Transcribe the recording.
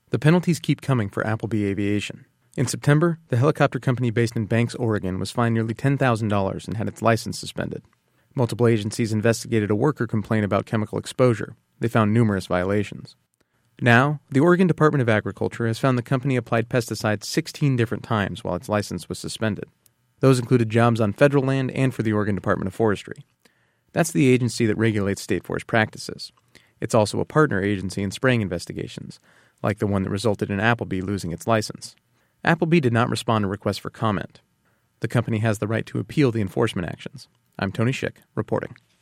The penalties keep coming for Appleby Aviation. In September, the helicopter company based in Banks, Oregon, was fined nearly $10,000 and had its license suspended. Multiple agencies investigated a worker complaint about chemical exposure. They found numerous violations. Now, the Oregon Department of Agriculture has found the company applied pesticides 16 different times while its license was suspended. Those included jobs on federal land and for the Oregon Department of Forestry. That's the agency that regulates state forest practices. It's also a partner agency in spraying investigations, like the one that resulted in Appleby losing its license. Appleby did not respond to requests for comment. The company has the right to appeal the enforcement actions. I'm Tony Schick, reporting.